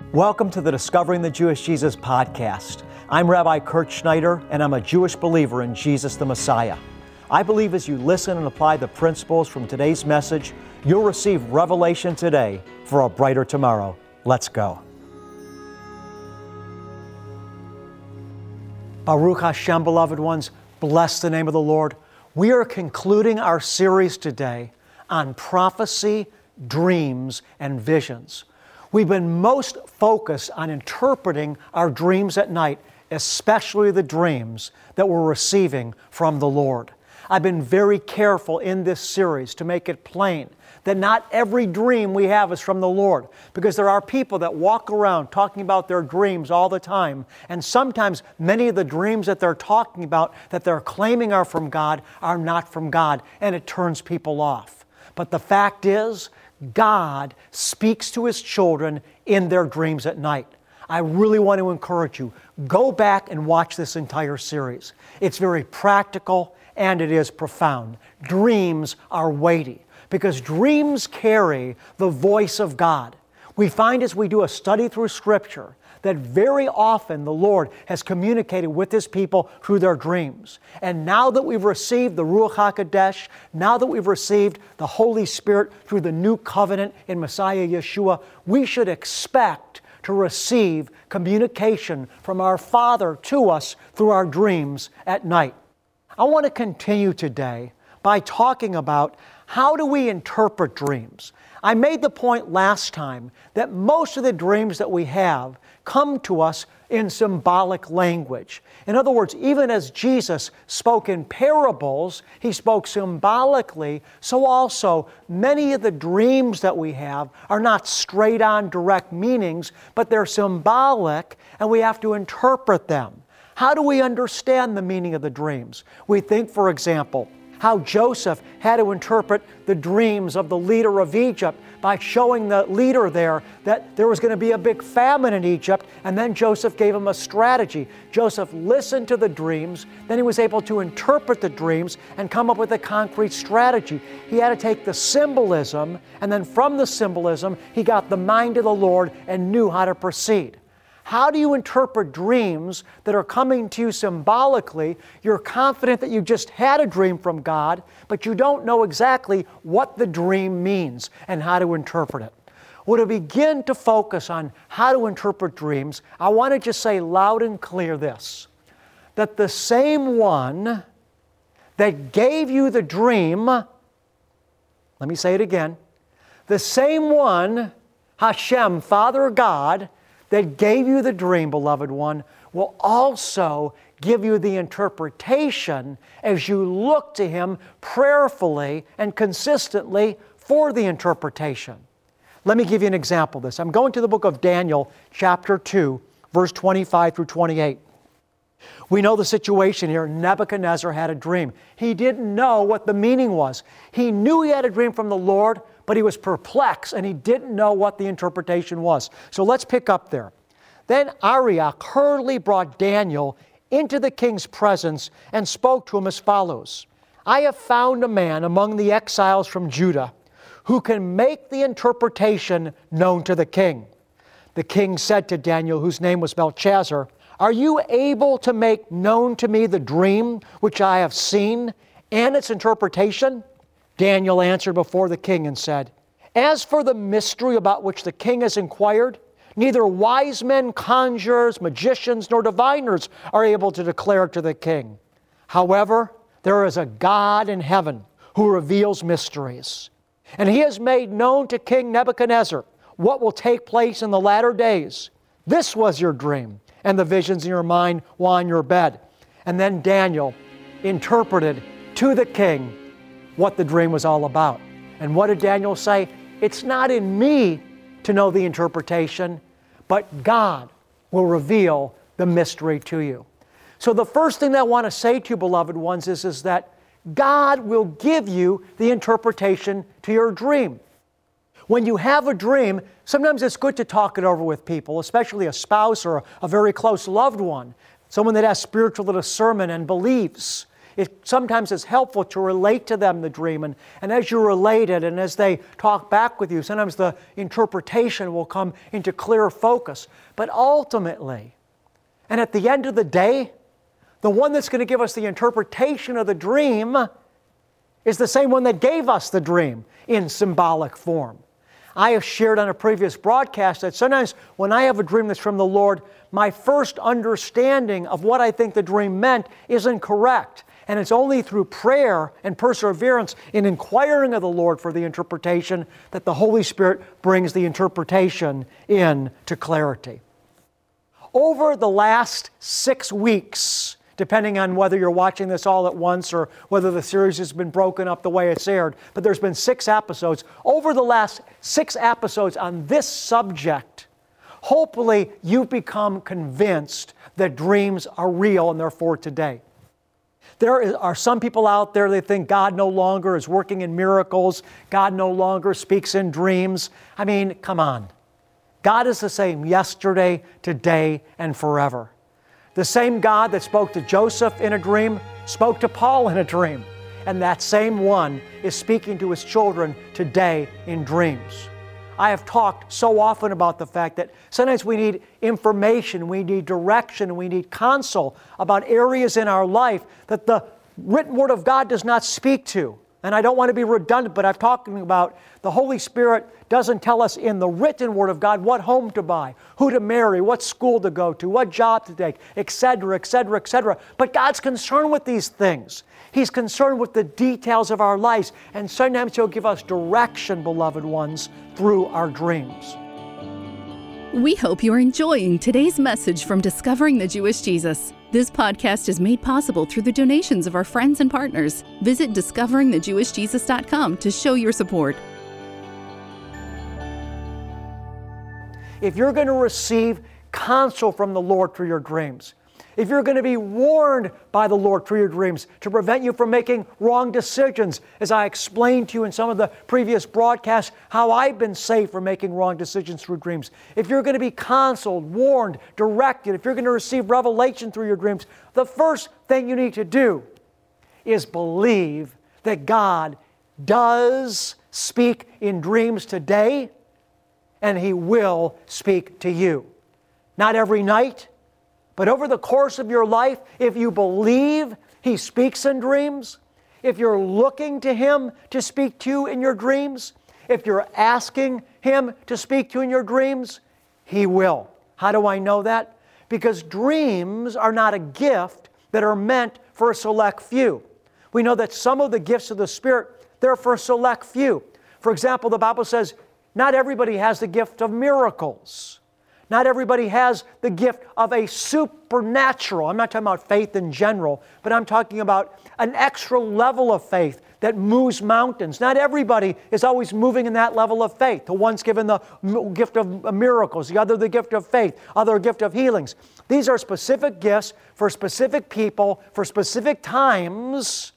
Welcome to the Discovering the Jewish Jesus podcast. I'm Rabbi Kurt Schneider, and I'm a Jewish believer in Jesus the Messiah. I believe as you listen and apply the principles from today's message, you'll receive revelation today for a brighter tomorrow. Let's go. Baruch Hashem, beloved ones, bless the name of the Lord. We are concluding our series today on prophecy, dreams, and visions. We've been most focused on interpreting our dreams at night, especially the dreams that we're receiving from the Lord. I've been very careful in this series to make it plain that not every dream we have is from the Lord, because there are people that walk around talking about their dreams all the time, and sometimes many of the dreams that they're talking about, that they're claiming are from God, are not from God, and it turns people off. But the fact is, God speaks to His children in their dreams at night. I really want to encourage you, go back and watch this entire series. It's very practical and it is profound. Dreams are weighty because dreams carry the voice of God. We find as we do a study through Scripture that very often the Lord has communicated with His people through their dreams. And now that we've received the Ruach HaKodesh, now that we've received the Holy Spirit through the new covenant in Messiah Yeshua, we should expect to receive communication from our Father to us through our dreams at night. I want to continue today by talking about how do we interpret dreams. I made the point last time that most of the dreams that we have come to us in symbolic language. In other words, even as Jesus spoke in parables, He spoke symbolically, so also many of the dreams that we have are not straight-on direct meanings, but they're symbolic and we have to interpret them. How do we understand the meaning of the dreams? We think, for example, how Joseph had to interpret the dreams of the leader of Egypt by showing the leader there that there was going to be a big famine in Egypt, and then Joseph gave him a strategy. Joseph listened to the dreams, then he was able to interpret the dreams and come up with a concrete strategy. He had to take the symbolism, and then from the symbolism, he got the mind of the Lord and knew how to proceed. How do you interpret dreams that are coming to you symbolically? You're confident that you just had a dream from God, but you don't know exactly what the dream means and how to interpret it. Well, to begin to focus on how to interpret dreams, I want to just say loud and clear this, that the same one that gave you the dream, let me say it again, the same one, Hashem, Father God, that gave you the dream, beloved one, will also give you the interpretation as you look to Him prayerfully and consistently for the interpretation. Let me give you an example of this. I'm going to the book of Daniel, chapter 2, verse 25 through 28. We know the situation here. Nebuchadnezzar had a dream. He didn't know what the meaning was. He knew he had a dream from the Lord, but he was perplexed and he didn't know what the interpretation was. So let's pick up there. Then Arioch hurriedly brought Daniel into the king's presence and spoke to him as follows. I have found a man among the exiles from Judah who can make the interpretation known to the king. The king said to Daniel, whose name was Belshazzar, are you able to make known to me the dream which I have seen and its interpretation? Daniel answered before the king and said, as for the mystery about which the king has inquired, neither wise men, conjurers, magicians, nor diviners are able to declare it to the king. However, there is a God in heaven who reveals mysteries. And He has made known to King Nebuchadnezzar what will take place in the latter days. This was your dream, and the visions in your mind while on your bed. And then Daniel interpreted to the king what the dream was all about. And what did Daniel say? It's not in me to know the interpretation, but God will reveal the mystery to you. So the first thing that I want to say to you, beloved ones, is that God will give you the interpretation to your dream. When you have a dream, sometimes it's good to talk it over with people, especially a spouse or a very close loved one, someone that has spiritual discernment and believes. sometimes it's helpful to relate to them the dream. And as you relate it and as they talk back with you, sometimes the interpretation will come into clear focus. But ultimately, and at the end of the day, the one that's going to give us the interpretation of the dream is the same one that gave us the dream in symbolic form. I have shared on a previous broadcast that sometimes when I have a dream that's from the Lord, my first understanding of what I think the dream meant isn't correct. And it's only through prayer and perseverance in inquiring of the Lord for the interpretation that the Holy Spirit brings the interpretation into clarity. Over the last 6 weeks, depending on whether you're watching this all at once or whether the series has been broken up the way it's aired, but there's been 6 episodes. Over the last 6 episodes on this subject, hopefully you've become convinced that dreams are real and they're for today. There are some people out there that think God no longer is working in miracles, God no longer speaks in dreams. I mean, come on. God is the same yesterday, today, and forever. The same God that spoke to Joseph in a dream spoke to Paul in a dream. And that same one is speaking to His children today in dreams. I have talked so often about the fact that sometimes we need information, we need direction, we need counsel about areas in our life that the written Word of God does not speak to. And I don't want to be redundant, but I'm talking about the Holy Spirit doesn't tell us in the written Word of God what home to buy, who to marry, what school to go to, what job to take, etc., etc., etc. But God's concerned with these things. He's concerned with the details of our lives. And sometimes He'll give us direction, beloved ones, through our dreams. We hope you're enjoying today's message from Discovering the Jewish Jesus. This podcast is made possible through the donations of our friends and partners. Visit discoveringthejewishjesus.com to show your support. If you're going to receive counsel from the Lord through your dreams, if you're going to be warned by the Lord through your dreams to prevent you from making wrong decisions, as I explained to you in some of the previous broadcasts, how I've been saved from making wrong decisions through dreams. If you're going to be counseled, warned, directed, if you're going to receive revelation through your dreams, the first thing you need to do is believe that God does speak in dreams today, and He will speak to you. Not every night, but over the course of your life, if you believe He speaks in dreams, if you're looking to Him to speak to you in your dreams, if you're asking Him to speak to you in your dreams, He will. How do I know that? Because dreams are not a gift that are meant for a select few. We know that some of the gifts of the Spirit, they're for a select few. For example, the Bible says, not everybody has the gift of miracles. Not everybody has the gift of a supernatural. I'm not talking about faith in general, but I'm talking about an extra level of faith that moves mountains. Not everybody is always moving in that level of faith. The one's given the gift of miracles, the other the gift of faith, other gift of healings. These are specific gifts for specific people, for specific times,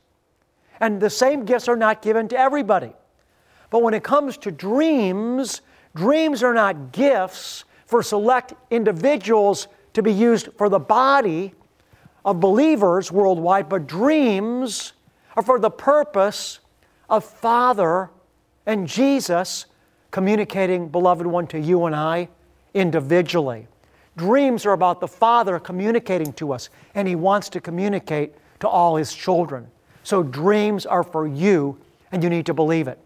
and the same gifts are not given to everybody. But when it comes to dreams, dreams are not gifts for select individuals to be used for the body of believers worldwide, but dreams are for the purpose of Father and Jesus communicating, beloved one, to you and I individually. Dreams are about the Father communicating to us, and He wants to communicate to all His children. So dreams are for you, and you need to believe it.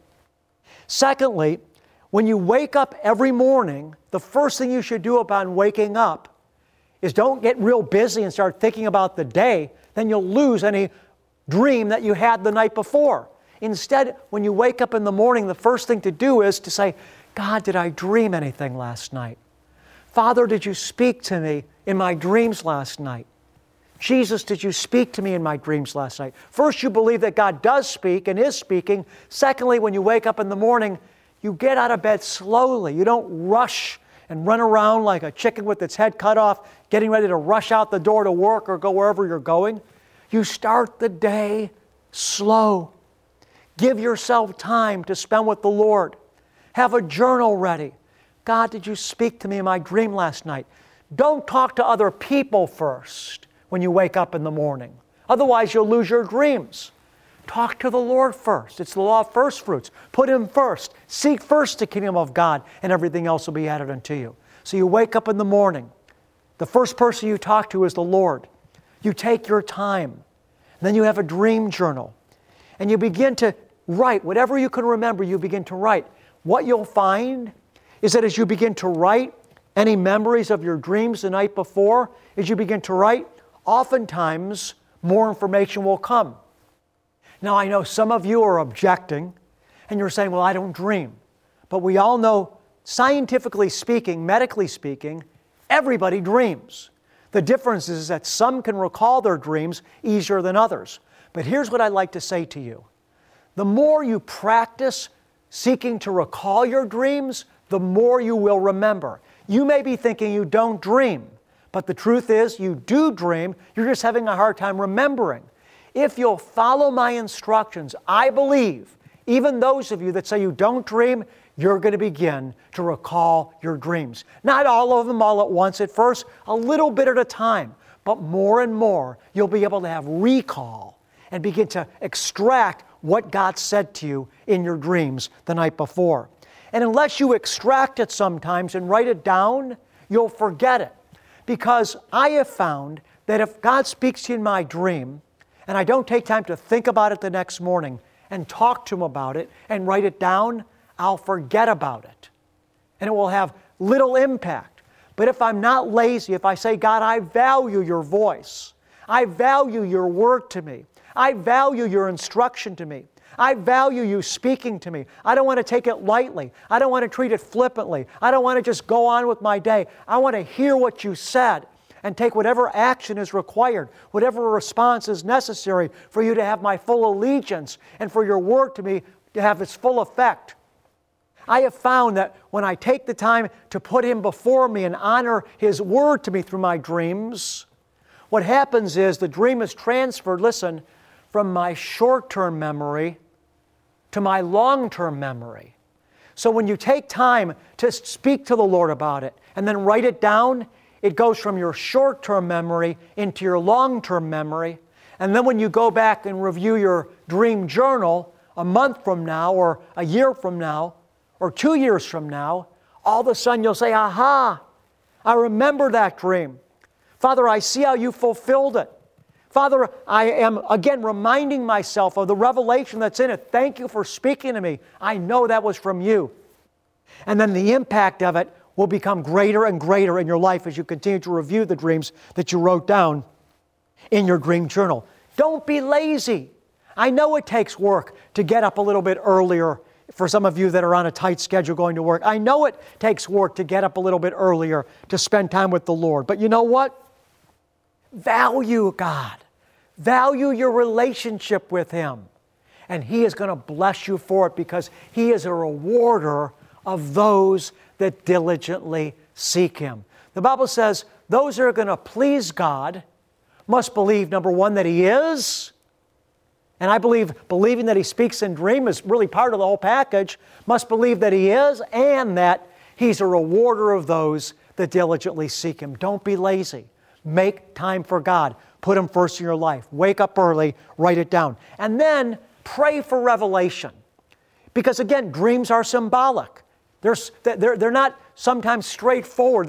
Secondly, when you wake up every morning, the first thing you should do upon waking up is don't get real busy and start thinking about the day. Then you'll lose any dream that you had the night before. Instead, when you wake up in the morning, the first thing to do is to say, God, did I dream anything last night? Father, did you speak to me in my dreams last night? Jesus, did you speak to me in my dreams last night? First, you believe that God does speak and is speaking. Secondly, when you wake up in the morning, you get out of bed slowly. You don't rush and run around like a chicken with its head cut off, getting ready to rush out the door to work or go wherever you're going. You start the day slow. Give yourself time to spend with the Lord. Have a journal ready. God, did you speak to me in my dream last night? Don't talk to other people first when you wake up in the morning. Otherwise, you'll lose your dreams. Talk to the Lord first. It's the law of first fruits. Put Him first. Seek first the kingdom of God, and everything else will be added unto you. So you wake up in the morning. The first person you talk to is the Lord. You take your time. And then you have a dream journal. And you begin to write. Whatever you can remember, you begin to write. What you'll find is that as you begin to write any memories of your dreams the night before, as you begin to write, oftentimes more information will come. Now, I know some of you are objecting, and you're saying, well, I don't dream. But we all know, scientifically speaking, medically speaking, everybody dreams. The difference is that some can recall their dreams easier than others. But here's what I'd like to say to you. The more you practice seeking to recall your dreams, the more you will remember. You may be thinking you don't dream, but the truth is you do dream. You're just having a hard time remembering. If you'll follow my instructions, I believe, even those of you that say you don't dream, you're going to begin to recall your dreams. Not all of them all at once at first, a little bit at a time, but more and more you'll be able to have recall and begin to extract what God said to you in your dreams the night before. And unless you extract it sometimes and write it down, you'll forget it. Because I have found that if God speaks to you in my dream, and I don't take time to think about it the next morning and talk to Him about it and write it down, I'll forget about it. And it will have little impact. But if I'm not lazy, if I say, God, I value your voice. I value your word to me. I value your instruction to me. I value you speaking to me. I don't want to take it lightly. I don't want to treat it flippantly. I don't want to just go on with my day. I want to hear what you said and take whatever action is required, whatever response is necessary for you to have my full allegiance and for your word to me to have its full effect. I have found that when I take the time to put Him before me and honor His word to me through my dreams, what happens is the dream is transferred, listen, from my short-term memory to my long-term memory. So when you take time to speak to the Lord about it and then write it down, it goes from your short-term memory into your long-term memory. And then when you go back and review your dream journal a month from now or a year from now or 2 years from now, all of a sudden you'll say, aha, I remember that dream. Father, I see how you fulfilled it. Father, I am again reminding myself of the revelation that's in it. Thank you for speaking to me. I know that was from you. And then the impact of it will become greater and greater in your life as you continue to review the dreams that you wrote down in your dream journal. Don't be lazy. I know it takes work to get up a little bit earlier for some of you that are on a tight schedule going to work. I know it takes work to get up a little bit earlier to spend time with the Lord. But you know what? Value God. Value your relationship with Him. And He is going to bless you for it because He is a rewarder of those that diligently seek Him. The Bible says those that are going to please God must believe, number one, that He is. And I believe believing that He speaks in dream is really part of the whole package. Must believe that He is and that He's a rewarder of those that diligently seek Him. Don't be lazy. Make time for God. Put Him first in your life. Wake up early. Write it down. And then pray for revelation. Because again, dreams are symbolic. They're not sometimes straightforward.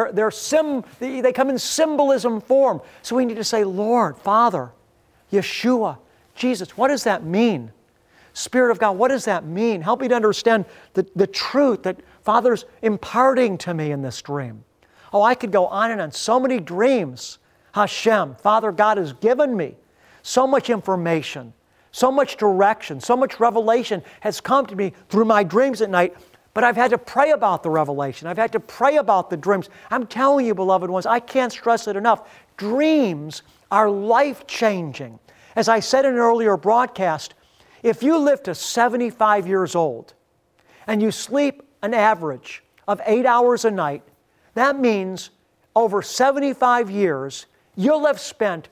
They come in symbolism form. So we need to say, Lord, Father, Yeshua, Jesus, what does that mean? Spirit of God, what does that mean? Help me to understand the truth that Father's imparting to me in this dream. Oh, I could go on and on. So many dreams, Hashem, Father God has given me. So much information, so much direction, so much revelation has come to me through my dreams at night. But I've had to pray about the revelation. I've had to pray about the dreams. I'm telling you, beloved ones, I can't stress it enough. Dreams are life-changing. As I said in an earlier broadcast, if you live to 75 years old and you sleep an average of 8 hours a night, that means over 75 years, you'll have spent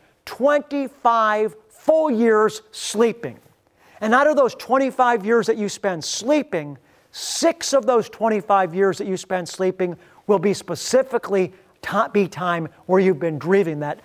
25 full years sleeping. And out of those 25 years that you spend sleeping, 6 of those 25 years that you spend sleeping will be specifically be time where you've been dreaming that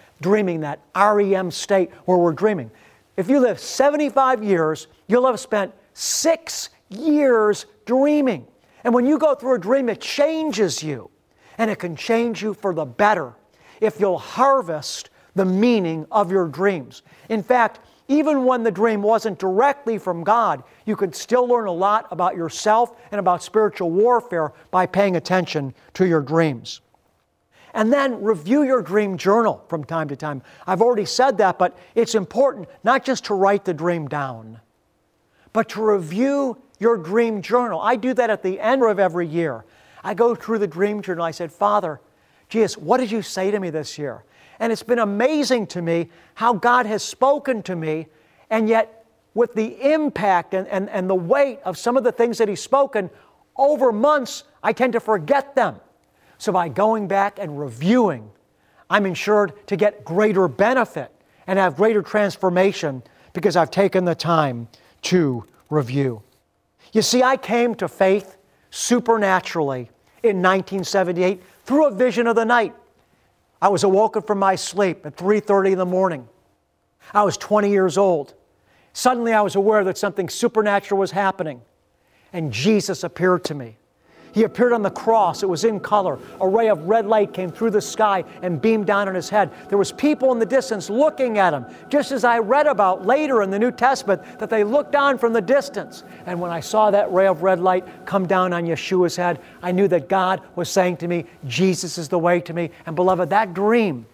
REM state where we're dreaming. If you live 75 years, you'll have spent 6 years dreaming. And when you go through a dream, it changes you. And it can change you for the better if you'll harvest the meaning of your dreams. In fact, even when the dream wasn't directly from God, you could still learn a lot about yourself and about spiritual warfare by paying attention to your dreams. And then review your dream journal from time to time. I've already said that, but it's important not just to write the dream down, but to review your dream journal. I do that at the end of every year. I go through the dream journal. I said, Father, Jesus, what did you say to me this year? And it's been amazing to me how God has spoken to me, and yet with the impact and the weight of some of the things that He's spoken over months, I tend to forget them. So by going back and reviewing, I'm ensured to get greater benefit and have greater transformation because I've taken the time to review. You see, I came to faith supernaturally in 1978 through a vision of the night. I was awoken from my sleep at 3:30 in the morning. I was 20 years old. Suddenly I was aware that something supernatural was happening, and Jesus appeared to me. He appeared on the cross. It was in color. A ray of red light came through the sky and beamed down on His head. There was people in the distance looking at Him, just as I read about later in the New Testament that they looked on from the distance. And when I saw that ray of red light come down on Yeshua's head, I knew that God was saying to me, Jesus is the way to me. And beloved, that dream,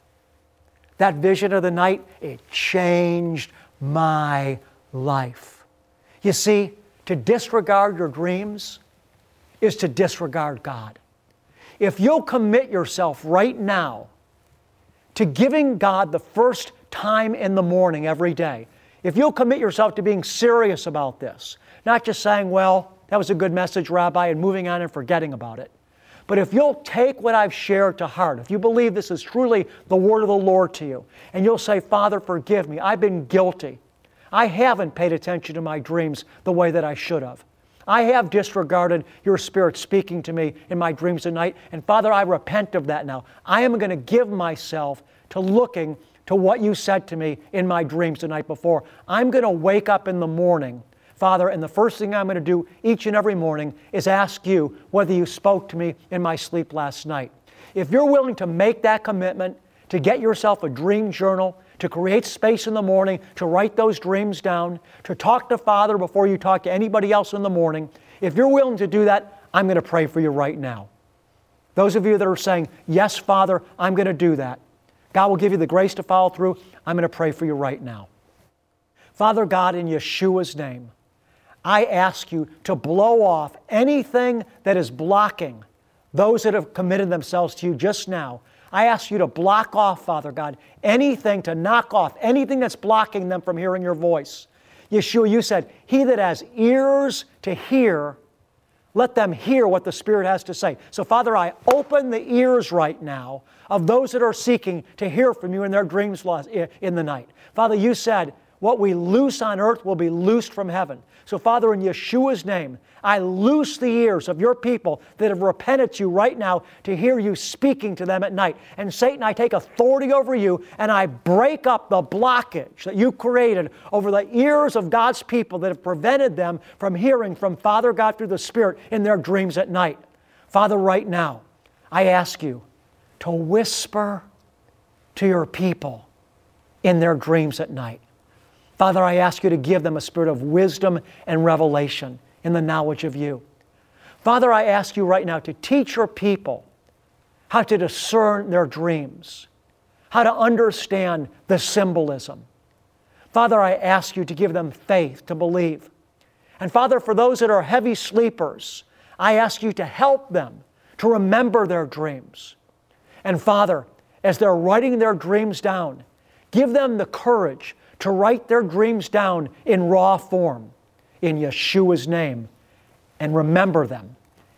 that vision of the night, it changed my life. You see, to disregard your dreams is to disregard God. If you'll commit yourself right now to giving God the first time in the morning every day, if you'll commit yourself to being serious about this, not just saying, well, that was a good message, Rabbi, and moving on and forgetting about it, but if you'll take what I've shared to heart, if you believe this is truly the word of the Lord to you, and you'll say, Father, forgive me, I've been guilty. I haven't paid attention to my dreams the way that I should have. I have disregarded your Spirit speaking to me in my dreams at night. And Father, I repent of that now. I am going to give myself to looking to what you said to me in my dreams the night before. I'm going to wake up in the morning, Father, and the first thing I'm going to do each and every morning is ask you whether you spoke to me in my sleep last night. If you're willing to make that commitment, to get yourself a dream journal, to create space in the morning, to write those dreams down, to talk to Father before you talk to anybody else in the morning. If you're willing to do that, I'm going to pray for you right now. Those of you that are saying, yes, Father, I'm going to do that. God will give you the grace to follow through. I'm going to pray for you right now. Father God, in Yeshua's name, I ask you to blow off anything that is blocking those that have committed themselves to you just now. I ask you to block off, Father God, anything, to knock off anything that's blocking them from hearing your voice. Yeshua, you said, he that has ears to hear, let them hear what the Spirit has to say. So, Father, I open the ears right now of those that are seeking to hear from you in their dreams in the night. Father, you said, what we loose on earth will be loosed from heaven. So, Father, in Yeshua's name, I loose the ears of your people that have repented to you right now to hear you speaking to them at night. And Satan, I take authority over you and I break up the blockage that you created over the ears of God's people that have prevented them from hearing from Father God through the Spirit in their dreams at night. Father, right now, I ask you to whisper to your people in their dreams at night. Father, I ask you to give them a spirit of wisdom and revelation in the knowledge of you. Father, I ask you right now to teach your people how to discern their dreams, how to understand the symbolism. Father, I ask you to give them faith to believe. And Father, for those that are heavy sleepers, I ask you to help them to remember their dreams. And Father, as they're writing their dreams down, give them the courage to write their dreams down in raw form, in Yeshua's name, and remember them.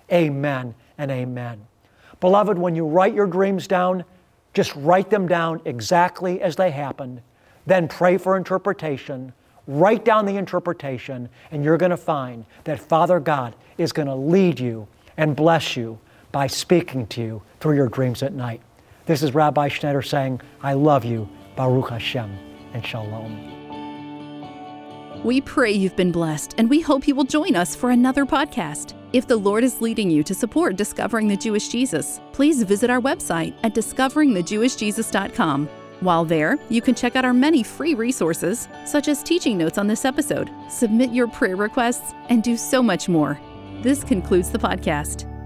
Amen and amen. Beloved, when you write your dreams down, just write them down exactly as they happened. Then pray for interpretation. Write down the interpretation, and you're going to find that Father God is going to lead you and bless you by speaking to you through your dreams at night. This is Rabbi Schneider saying, I love you, Baruch Hashem, and Shalom. We pray you've been blessed, and we hope you will join us for another podcast. If the Lord is leading you to support Discovering the Jewish Jesus, please visit our website at discoveringthejewishjesus.com. While there, you can check out our many free resources, such as teaching notes on this episode, submit your prayer requests, and do so much more. This concludes the podcast.